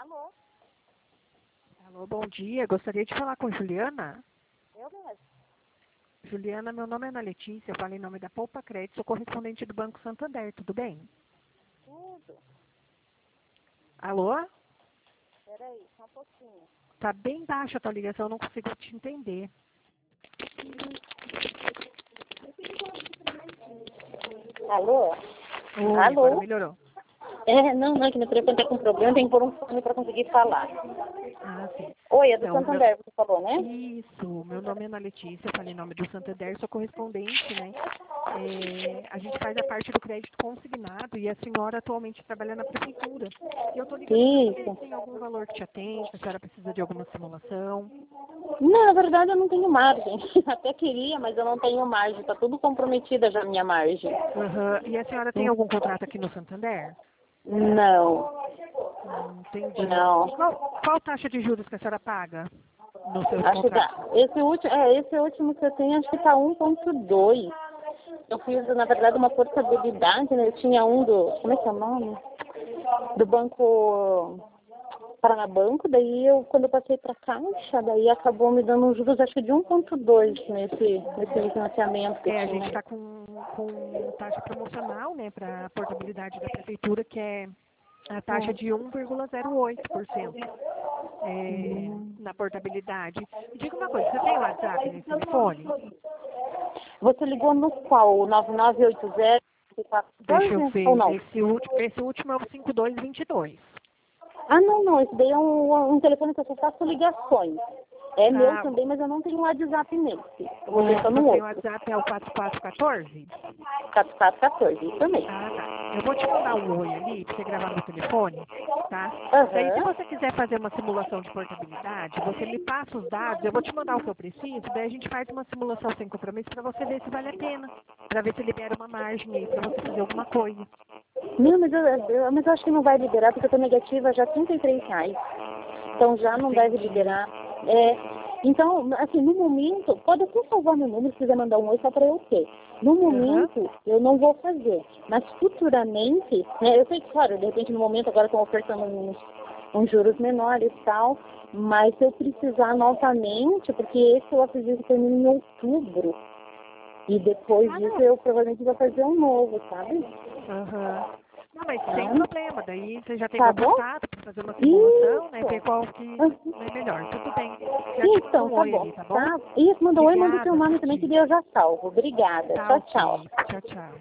Alô? Alô, bom dia. Gostaria de falar com Juliana. Eu mesmo. Juliana, meu nome é Ana Letícia, eu falo em nome da Poupa Crédito, sou correspondente do Banco Santander, tudo bem? Tudo. Alô? Peraí, só um pouquinho. Tá bem baixa a tua ligação, eu não consigo te entender. Alô? Oi, Alô? agora melhorou. Não, é que meu telefone tá com problema, tem que pôr um fone pra conseguir falar. Ah, sim. Oi, é do Então, Santander, você falou, né? Isso, meu nome é Ana Letícia, eu falo em nome do Santander, sou correspondente, né? A gente faz a parte do crédito consignado e a senhora atualmente trabalha na prefeitura. E eu tô ligando para saber se Isso. tem algum valor que te atende, se a senhora precisa de alguma simulação. Não, na verdade eu não tenho margem. Até queria, mas eu não tenho margem. Tá tudo comprometida já a minha margem. Aham. E a senhora tem algum contrato aqui no Santander? Não. Entendi. Não. E qual taxa de juros que a senhora paga nos seus Acho que contratos? dá. Esse último que eu tenho, acho que tá 1,2. Eu fiz, na verdade, uma portabilidade, né? Eu tinha um do. Como é que é o nome? Do Banco Paranabanco, daí quando eu passei para Caixa, daí acabou me dando uns juros, acho que de 1,2 nesse financiamento que eu A tinha. gente está com taxa promocional, né, para a portabilidade da prefeitura, que é a taxa de 1,08% na portabilidade. Me diga uma coisa, você tem WhatsApp nesse telefone? Você ligou no qual? O 9980 Deixa eu 414 ou ver, não? esse último é o 5222. Ah, não, esse daí é um telefone que eu só faço ligações. É meu Ah, também, mas eu não tenho WhatsApp nesse. Eu vou o que deixar no você tem o outro. WhatsApp é o 4414? 4414, isso mesmo. Ah, tá. Eu vou te mandar um oi ali pra você gravar no telefone, tá? Daí, se Aham. você quiser fazer uma simulação de portabilidade, você me passa os dados, eu vou te mandar o que eu preciso, daí a gente faz uma simulação sem compromisso pra você ver se vale a pena, pra ver se libera uma margem aí pra você fazer alguma coisa. Não, mas eu acho que não vai liberar, porque eu tô negativa já R$ 33. Então já não deve Entendi. liberar. Então, assim, no momento, pode até salvar meu número se quiser mandar um oi só para eu ter. No Aham. momento, eu não vou fazer. Mas futuramente, né, eu sei que, claro, de repente no momento agora estão ofertando uns juros menores e tal, mas se eu precisar novamente, porque esse eu acredito que termina em outubro, e depois Ah, disso não. eu provavelmente vou fazer um novo, sabe? Aham. Não, mas sem Tá, problema, daí você já tem tá meu bom? contato para fazer uma simulação, né? Ver Isso. qual que é melhor. Tudo bem. Já te mando Então, um tá oi bom. ali, tá bom? Tá? Isso, manda um oi, manda o seu Obrigada, nome bom também, que dia. daí eu já salvo. Obrigada. Tá Tchau, tchau. ok. Tchau, tchau.